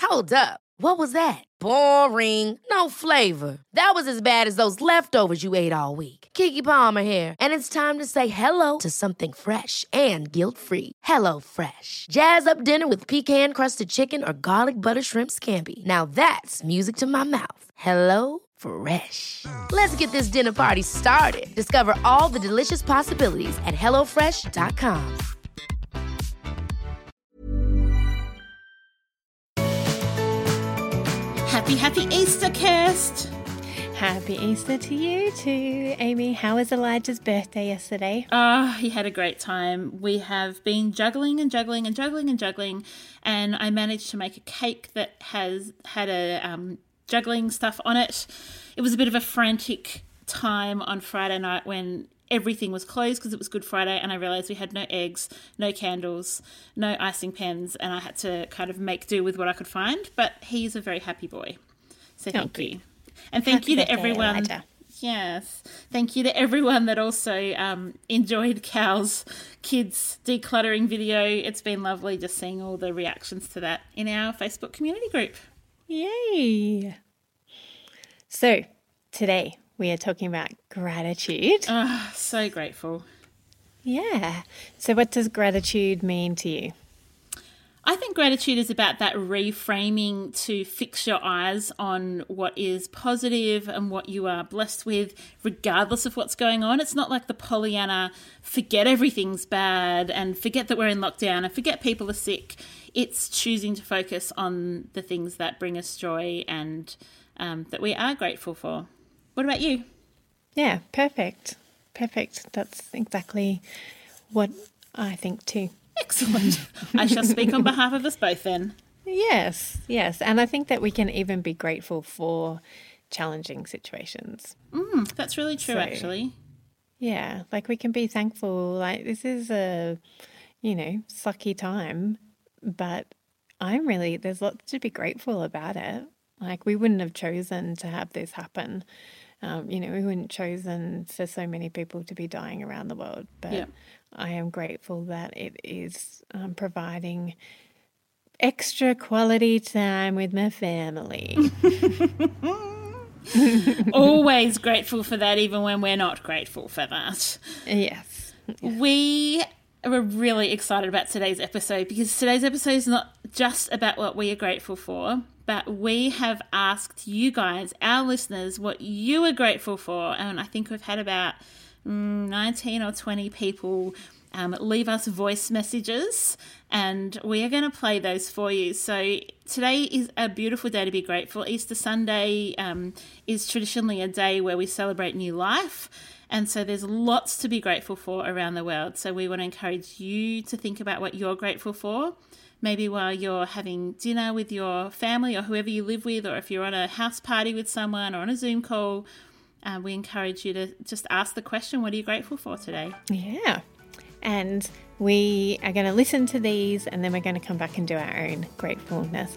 Hold up. What was that? Boring. No flavor. That was as bad as those leftovers you ate all week. Keke Palmer here, and it's time to say hello to something fresh and guilt-free. Hello Fresh. Jazz up dinner with pecan-crusted chicken or garlic butter shrimp scampi. Now that's music to my mouth. Hello Fresh. Let's get this dinner party started. Discover all the delicious possibilities at hellofresh.com. Happy Easter, Kirst. Happy Easter to you too, Amy. How was Elijah's birthday yesterday? Oh, he had a great time. We have been juggling, and I managed to make a cake that has had a juggling stuff on it. It was a bit of a frantic time on Friday night when everything was closed because it was Good Friday, and I realised we had no eggs, no candles, no icing pens, and I had to kind of make do with what I could find. But he's a very happy boy. So thank you. And thank you to everyone. Elijah. Yes. Thank you to everyone that also enjoyed Cal's kids decluttering video. It's been lovely just seeing all the reactions to that in our Facebook community group. Yay. So today we are talking about gratitude. Oh, so grateful. Yeah. So what does gratitude mean to you? I think gratitude is about that reframing to fix your eyes on what is positive and what you are blessed with, regardless of what's going on. It's not like the Pollyanna, forget everything's bad and forget that we're in lockdown and forget people are sick. It's choosing to focus on the things that bring us joy and that we are grateful for. What about you? Yeah, perfect. That's exactly what I think too. Excellent. I shall speak on behalf of us both then. Yes. And I think that we can even be grateful for challenging situations. That's really true, actually. Yeah, like we can be thankful. Like this is a, sucky time, but there's lots to be grateful about it. Like we wouldn't have chosen to have this happen. We wouldn't have chosen for so many people to be dying around the world, but yeah. I am grateful that it is providing extra quality time with my family. Always grateful for that, even when we're not grateful for that. Yes. We are really excited about today's episode because today's episode is not just about what we are grateful for, but we have asked you guys, our listeners, what you are grateful for. And I think we've had about 19 or 20 people leave us voice messages, and we are going to play those for you. So today is a beautiful day to be grateful. Easter Sunday is traditionally a day where we celebrate new life, and so there's lots to be grateful for around the world. So we want to encourage you to think about what you're grateful for, maybe while you're having dinner with your family or whoever you live with, or if you're on a house party with someone or on a Zoom call. We encourage you to just ask the question, what are you grateful for today? Yeah. And we are going to listen to these and then we're going to come back and do our own gratefulness.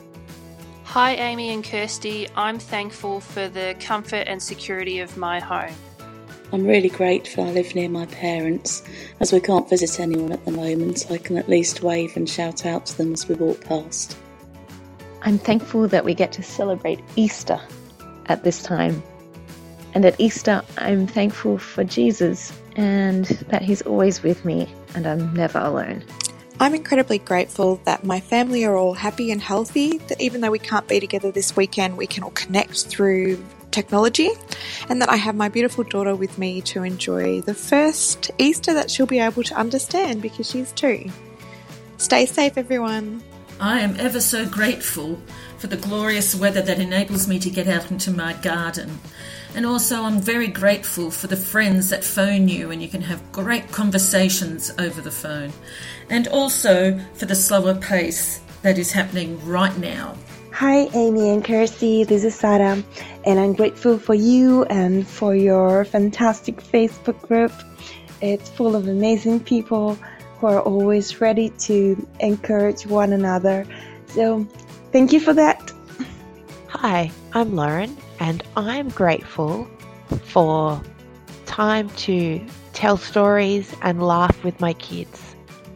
Hi, Amy and Kirsty. I'm thankful for the comfort and security of my home. I'm really grateful I live near my parents, as we can't visit anyone at the moment, so I can at least wave and shout out to them as we walk past. I'm thankful that we get to celebrate Easter at this time. And at Easter, I'm thankful for Jesus and that he's always with me and I'm never alone. I'm incredibly grateful that my family are all happy and healthy, that even though we can't be together this weekend, we can all connect through technology, and that I have my beautiful daughter with me to enjoy the first Easter that she'll be able to understand because she's 2. Stay safe, everyone. I am ever so grateful for the glorious weather that enables me to get out into my garden. And also I'm very grateful for the friends that phone you and you can have great conversations over the phone. And also for the slower pace that is happening right now. Hi Amy and Kirsty, this is Sarah, and I'm grateful for you and for your fantastic Facebook group. It's full of amazing people who are always ready to encourage one another. So thank you for that. Hi, I'm Lauren, and I'm grateful for time to tell stories and laugh with my kids.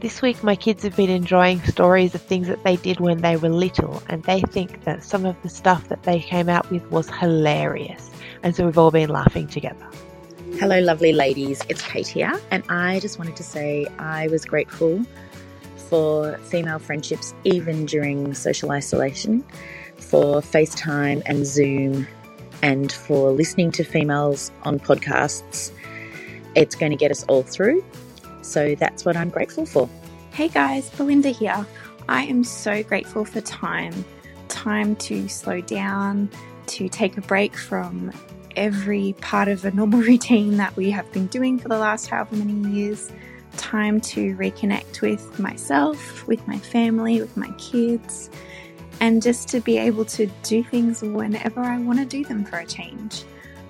This week my kids have been enjoying stories of things that they did when they were little, and they think that some of the stuff that they came out with was hilarious. And so we've all been laughing together. Hello, lovely ladies. It's Kate here, and I just wanted to say I was grateful for female friendships even during social isolation, for FaceTime and Zoom, and for listening to females on podcasts. It's going to get us all through. So that's what I'm grateful for. Hey guys, Belinda here. I am so grateful for time to slow down, to take a break from every part of a normal routine that we have been doing for the last however many years, time to reconnect with myself, with my family, with my kids, and just to be able to do things whenever I want to do them for a change.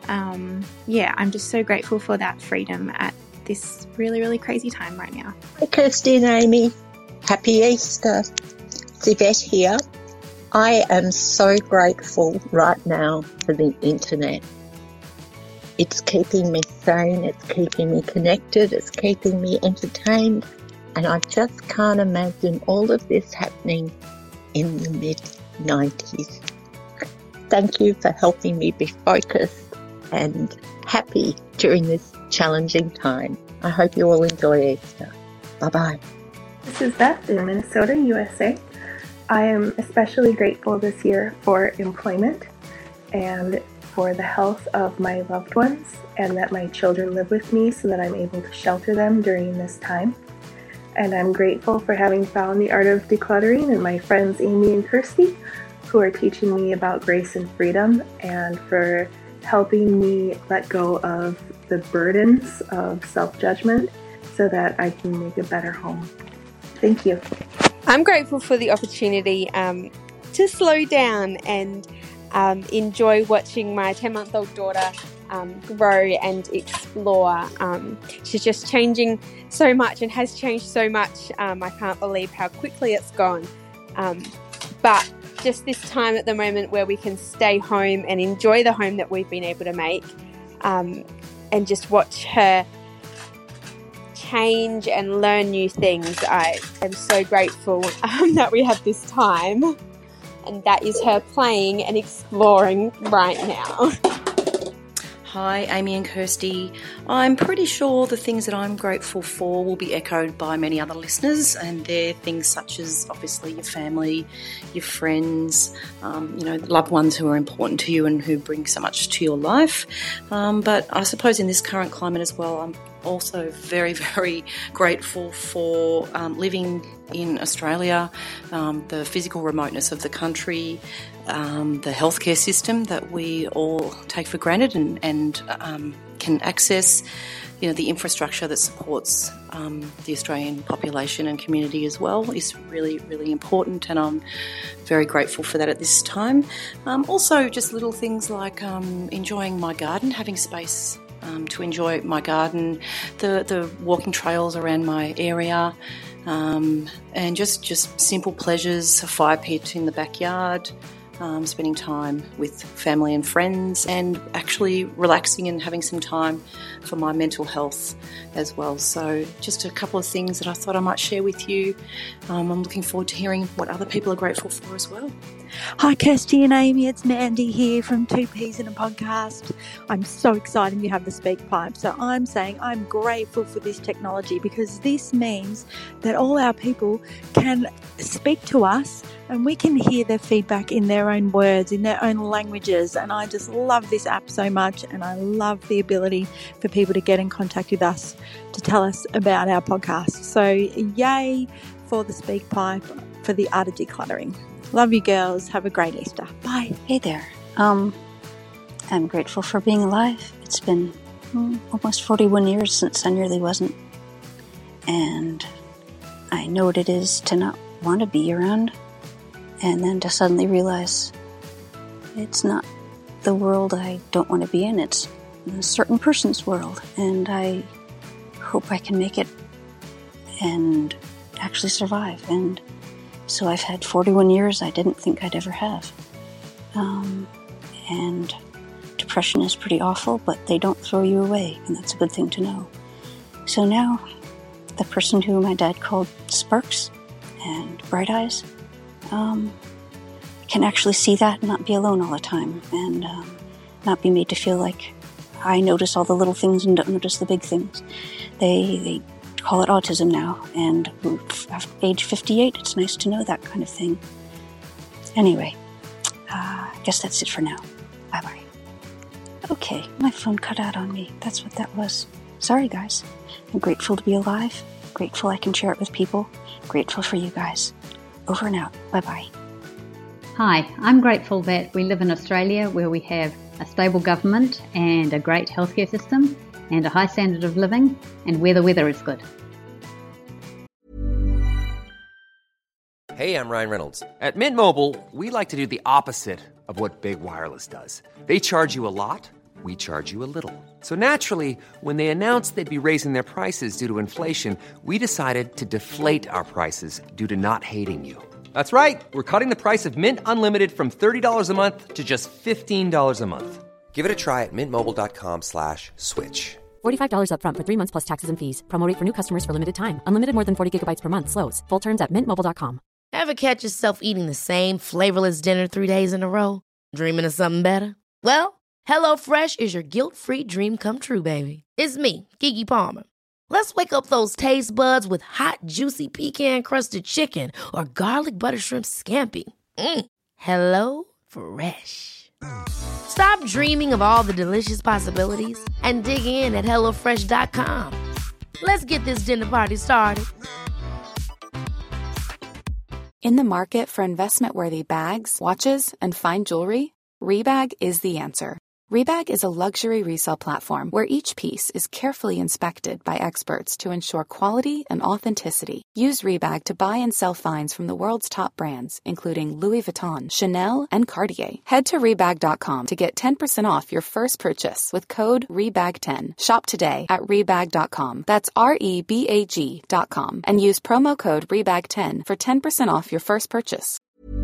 I'm just so grateful for that freedom at this really, really crazy time right now. Hi Kirsty and Amy. Happy Easter. It's Yvette here. I am so grateful right now for the internet. It's keeping me sane, it's keeping me connected, it's keeping me entertained, and I just can't imagine all of this happening in the mid-90s. Thank you for helping me be focused and happy during this challenging time. I hope you all enjoy Easter. Bye-bye. This is Beth in Minnesota, USA. I am especially grateful this year for employment and for the health of my loved ones, and that my children live with me so that I'm able to shelter them during this time. And I'm grateful for having found the art of decluttering and my friends Amy and Kirsty, who are teaching me about grace and freedom, and for helping me let go of the burdens of self-judgment so that I can make a better home. Thank you. I'm grateful for the opportunity to slow down and enjoy watching my 10-month-old daughter grow and explore. She's just changing so much and has changed so much. I can't believe how quickly it's gone. But just this time at the moment where we can stay home and enjoy the home that we've been able to make, and just watch her change and learn new things. I am so grateful that we have this time, and that is her playing and exploring right now. Hi, Amy and Kirsty. I'm pretty sure the things that I'm grateful for will be echoed by many other listeners, and they're things such as obviously your family, your friends, loved ones who are important to you and who bring so much to your life. But I suppose in this current climate as well, I'm also very, very grateful for living in Australia, the physical remoteness of the country, the healthcare system that we all take for granted and can access, the infrastructure that supports the Australian population and community as well is really, really important, and I'm very grateful for that at this time. Also, just little things like enjoying my garden, having space to enjoy my garden, the walking trails around my area, and just simple pleasures, a fire pit in the backyard, spending time with family and friends, and actually relaxing and having some time for my mental health as well. So just a couple of things that I thought I might share with you. I'm looking forward to hearing what other people are grateful for as well. Hi Kirsty and Amy, it's Mandy here from Two Peas in a Podcast. I'm so excited you have the Speak Pipe. So I'm saying I'm grateful for this technology, because this means that all our people can speak to us and we can hear their feedback in their own words, in their own languages. And I just love this app so much, and I love the ability for people to get in contact with us to tell us about our podcast. So yay for the Speak Pipe, for the art of decluttering. Love you girls. Have a great Easter. Bye. Hey there. I'm grateful for being alive. It's been almost 41 years since I nearly wasn't. And I know what it is to not want to be around, and then to suddenly realize it's not the world I don't want to be in. It's a certain person's world, and I hope I can make it and actually survive. And so I've had 41 years I didn't think I'd ever have. And depression is pretty awful, but they don't throw you away, and that's a good thing to know. So now the person who my dad called Sparks and Bright Eyes can actually see that and not be alone all the time, and not be made to feel like I notice all the little things and don't notice the big things. They call it autism now, and at age 58, it's nice to know that kind of thing. Anyway, I guess that's it for now. Bye-bye. Okay, my phone cut out on me. That's what that was. Sorry, guys. I'm grateful to be alive. Grateful I can share it with people. Grateful for you guys. Over and out. Bye-bye. Hi, I'm grateful that we live in Australia where we have a stable government and a great healthcare system and a high standard of living, and where the weather is good. Hey, I'm Ryan Reynolds. At Mint Mobile, we like to do the opposite of what Big Wireless does. They charge you a lot, we charge you a little. So naturally, when they announced they'd be raising their prices due to inflation, we decided to deflate our prices due to not hating you. That's right. We're cutting the price of Mint Unlimited from $30 a month to just $15 a month. Give it a try at mintmobile.com/switch. $45 up front for 3 months plus taxes and fees. Promo rate for new customers for limited time. Unlimited more than 40 gigabytes per month. Slows full terms at mintmobile.com. Ever catch yourself eating the same flavorless dinner 3 days in a row? Dreaming of something better? Well, HelloFresh is your guilt-free dream come true, baby. It's me, Keke Palmer. Let's wake up those taste buds with hot, juicy pecan-crusted chicken or garlic butter shrimp scampi. HelloFresh. Stop dreaming of all the delicious possibilities and dig in at HelloFresh.com. Let's get this dinner party started. In the market for investment-worthy bags, watches, and fine jewelry, Rebag is the answer. Rebag is a luxury resale platform where each piece is carefully inspected by experts to ensure quality and authenticity. Use Rebag to buy and sell finds from the world's top brands, including Louis Vuitton, Chanel, and Cartier. Head to Rebag.com to get 10% off your first purchase with code REBAG10. Shop today at Rebag.com. That's REBAG.com. And use promo code REBAG10 for 10% off your first purchase.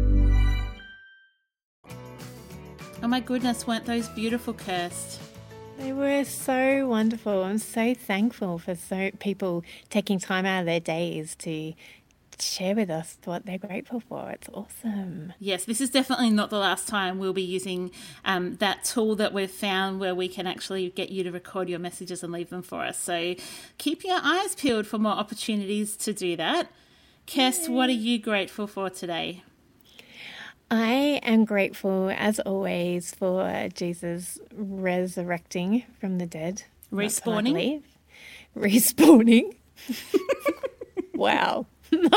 Oh my goodness, weren't those beautiful, Kirst? They were so wonderful. I'm so thankful for people taking time out of their days to share with us what they're grateful for. It's awesome. Yes, this is definitely not the last time we'll be using that tool that we've found where we can actually get you to record your messages and leave them for us. So keep your eyes peeled for more opportunities to do that. Kirst, what are you grateful for today? I am grateful, as always, for Jesus resurrecting from the dead. Respawning? Respawning. Wow.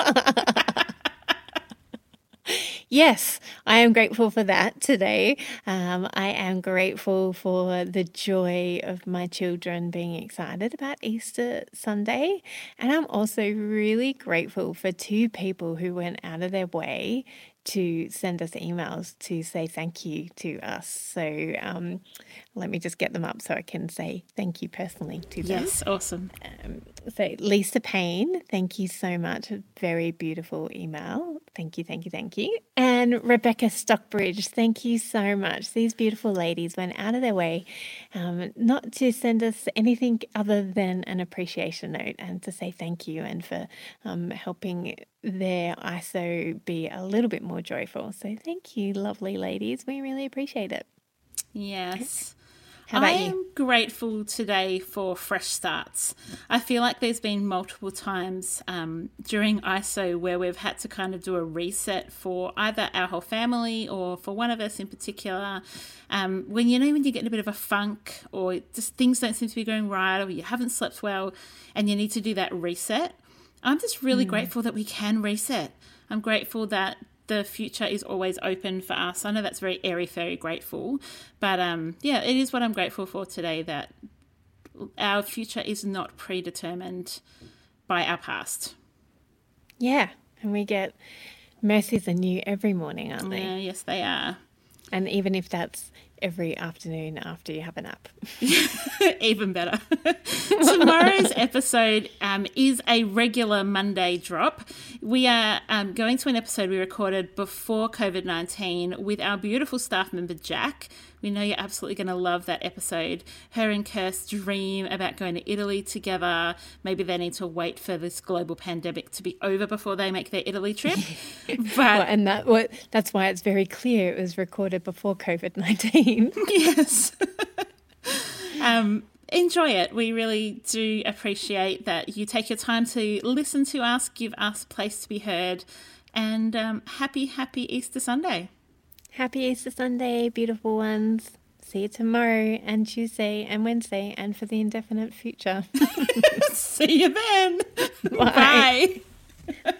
Yes, I am grateful for that today. I am grateful for the joy of my children being excited about Easter Sunday. And I'm also really grateful for 2 people who went out of their way to send us emails to say thank you to us. So let me just get them up so I can say thank you personally to them. Yes, awesome. So Lisa Payne, thank you so much. A very beautiful email. Thank you, thank you, thank you. And Rebecca Stockbridge, thank you so much. These beautiful ladies went out of their way not to send us anything other than an appreciation note and to say thank you and for helping their ISO be a little bit more joyful. So thank you, lovely ladies. We really appreciate it. Yes. How about I you? am grateful today for fresh starts. I feel like there's been multiple times during ISO where we've had to kind of do a reset for either our whole family or for one of us in particular. When you get in a bit of a funk or just things don't seem to be going right or you haven't slept well and you need to do that reset, I'm just really grateful that we can reset. I'm grateful that the future is always open for us. I know that's very airy-fairy grateful, but it is what I'm grateful for today, that our future is not predetermined by our past. Yeah, and we get mercies anew every morning, aren't they? Yeah, yes, they are. And even if that's every afternoon after you have a nap. Even better. Tomorrow's episode is a regular Monday drop. We are going to an episode we recorded before COVID-19 with our beautiful staff member, Jack. We know you're absolutely going to love that episode. Her and Kirst dream about going to Italy together. Maybe they need to wait for this global pandemic to be over before they make their Italy trip. But that's why it's very clear it was recorded before COVID-19. Yes. Enjoy it. We really do appreciate that you take your time to listen to us, give us a place to be heard, and happy Easter Sunday. Happy Easter Sunday, beautiful ones. See you tomorrow and Tuesday and Wednesday and for the indefinite future. See you then. Bye. Bye.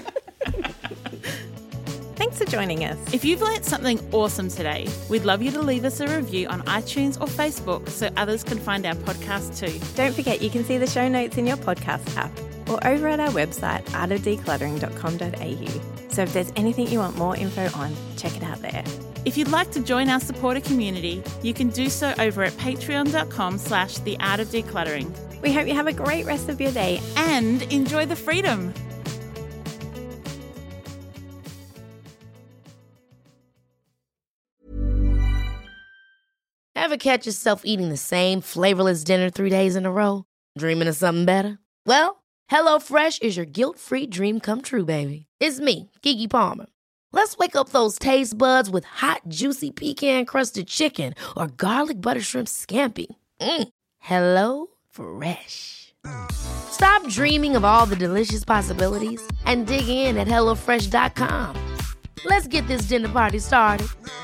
Thanks for joining us. If you've learnt something awesome today, we'd love you to leave us a review on iTunes or Facebook so others can find our podcast too. Don't forget you can see the show notes in your podcast app or over at our website artofdecluttering.com.au. So if there's anything you want more info on, check it out there. If you'd like to join our supporter community, you can do so over at patreon.com/theartofdecluttering. We hope you have a great rest of your day and enjoy the freedom. Ever catch yourself eating the same flavorless dinner 3 days in a row? Dreaming of something better? Well, HelloFresh is your guilt-free dream come true, baby. It's me, Keke Palmer. Let's wake up those taste buds with hot, juicy pecan-crusted chicken or garlic butter shrimp scampi. HelloFresh. Stop dreaming of all the delicious possibilities and dig in at HelloFresh.com. Let's get this dinner party started.